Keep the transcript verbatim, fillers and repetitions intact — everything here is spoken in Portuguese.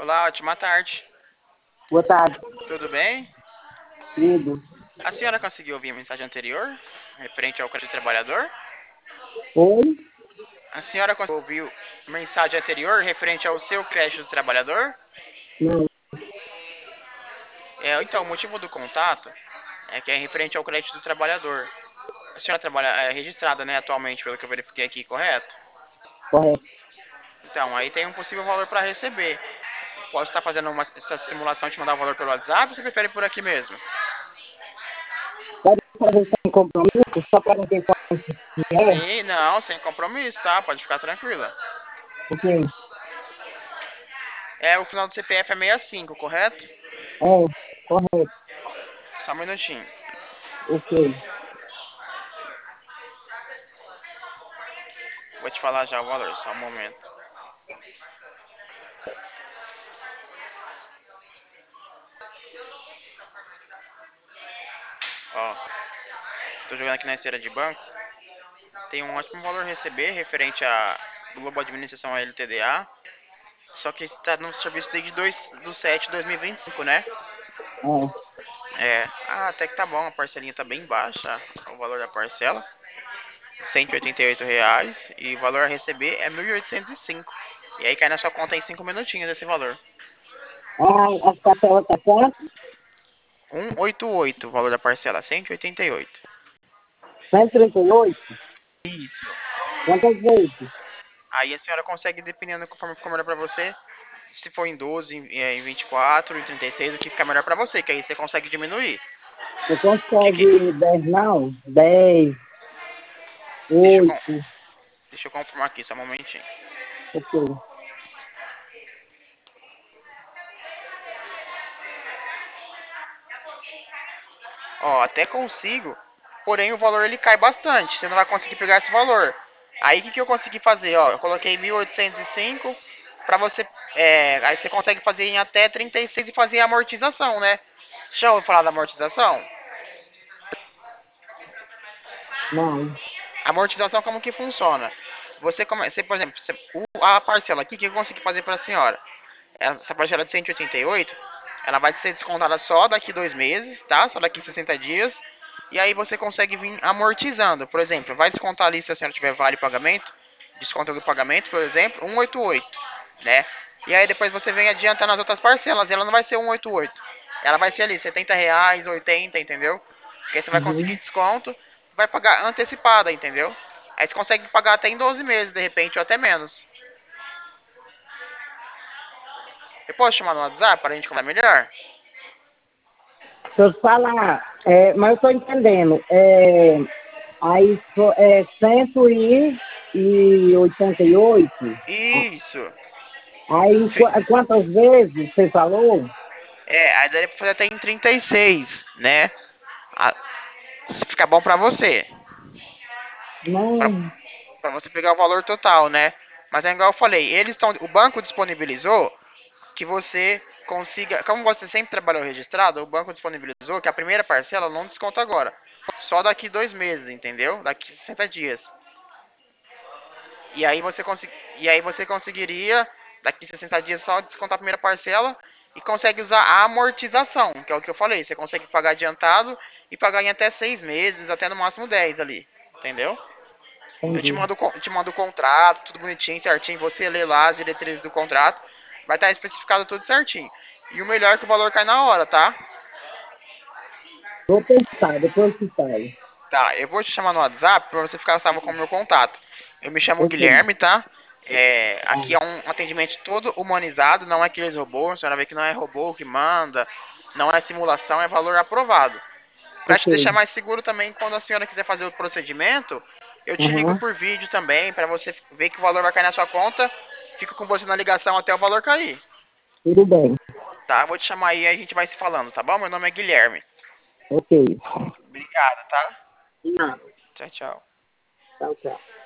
Olá, ótima tarde. Boa tarde, Tudo bem? Pedro. A senhora conseguiu ouvir a mensagem anterior, referente ao crédito do trabalhador? Oi? A senhora conseguiu ouvir a mensagem anterior, referente ao seu crédito do trabalhador? Não, É, então, o motivo do contato é que é referente ao crédito do trabalhador. A senhora trabalha, é registrada, né, atualmente, pelo que eu verifiquei aqui, correto? correto. Então, aí tem um possível valor para receber. Posso estar fazendo uma, essa simulação de mandar o valor pelo WhatsApp ou você prefere por aqui mesmo? Pode fazer sem compromisso, só para não ter compromisso. É, Sim, não, sem compromisso, tá? Pode ficar tranquila. porque É, o final do C P F é sessenta e cinco, correto? é, correto, Só um minutinho. ok. Vou te falar já o valor, só um momento. Ó, tô jogando aqui na esteira de banco. Tem um ótimo valor a receber referente à Globo Administração L T D A. Só que está no serviço desde dois, do sete de dois mil e vinte e cinco, né? É, É. Ah, até que tá bom, a parcelinha tá bem baixa, o valor da parcela. cento e oitenta e oito reais. E o valor a receber é mil e oitocentos e cinco. E aí cai na sua conta em cinco minutinhos esse valor. ah, as parcelas tá quanto? cento e oitenta e oito o valor da parcela, cento e oitenta e oito. cento e trinta e oito? Isso. Quantas vezes? Aí a senhora consegue, dependendo conforme ficar melhor pra você, se for em doze, em, é, em vinte e quatro, em trinta e seis, o que ficar melhor pra você, que aí você consegue diminuir. Você O que que... consegue dez não? dez, Deixa eu, con- oito, deixa eu confirmar aqui, só um momentinho. ok. Ó, até consigo, porém o valor ele cai bastante, você não vai conseguir pegar esse valor. Aí o que, que eu consegui fazer, ó, eu coloquei mil oitocentos e cinco pra você, é, aí você consegue fazer em até trinta e seis e fazer a amortização, né? Já ouviu falar da amortização? Não, A amortização como que funciona? Você começa, por exemplo, você, o- a parcela aqui que eu consegui fazer para a senhora, essa parcela de cento e oitenta e oito, ela vai ser descontada só daqui dois meses, tá? Só daqui sessenta dias. E aí você consegue vir amortizando. Por exemplo, vai descontar ali se a senhora tiver vale pagamento, desconto do pagamento, por exemplo, cento e oitenta e oito, né? E aí depois você vem adiantando as outras parcelas, e ela não vai ser cento e oitenta e oito. Ela vai ser ali setenta reais, oitenta, entendeu? Porque aí você vai conseguir uhum. desconto, vai pagar antecipada, entendeu? Aí você consegue pagar até em doze meses, de repente, ou até menos. Eu posso chamar no WhatsApp para a gente conversar melhor? Deixa eu te falar, é, mas eu tô entendendo. É, aí so- é cento e oitenta e oito. Isso. Aí Fi- qu- quantas vezes você falou? É, aí daria pra fazer até em trinta e seis, né? A- Se ficar bom pra você. Pra, Não, pra você pegar o valor total, né? Mas é igual eu falei, eles estão. O banco disponibilizou que você consiga. Como você sempre trabalhou registrado, o banco disponibilizou que a primeira parcela não desconta agora. Só daqui dois meses, entendeu? Daqui sessenta dias. E aí você consegui, e aí você conseguiria, daqui sessenta dias, só descontar a primeira parcela e consegue usar a amortização, que é o que eu falei. Você consegue pagar adiantado e pagar em até seis meses, até no máximo dez ali. Entendeu? Eu te entendi. mando, eu te mando o contrato, tudo bonitinho, certinho. Você lê lá as diretrizes do contrato. Vai estar especificado tudo certinho. E o melhor é que o valor cai na hora, tá? Vou pensar, depois que sai. Tá, eu vou te chamar no WhatsApp pra você ficar salvo com o meu contato. Eu me chamo Ok. Guilherme, tá? É, aqui é Ah, um atendimento todo humanizado, não é aqueles robôs, a senhora vê que não é robô que manda, não é simulação, é valor aprovado. Pra te deixar ok. mais seguro também, quando a senhora quiser fazer o procedimento, eu te ligo Aham, por vídeo também, pra você ver que o valor vai cair na sua conta, fico com você na ligação até o valor cair. tudo bem. Tá? Vou te chamar aí e a gente vai se falando, tá bom? Meu nome é Guilherme. Ok. Obrigado, tá? Não, Tchau, tchau. tchau, tchau.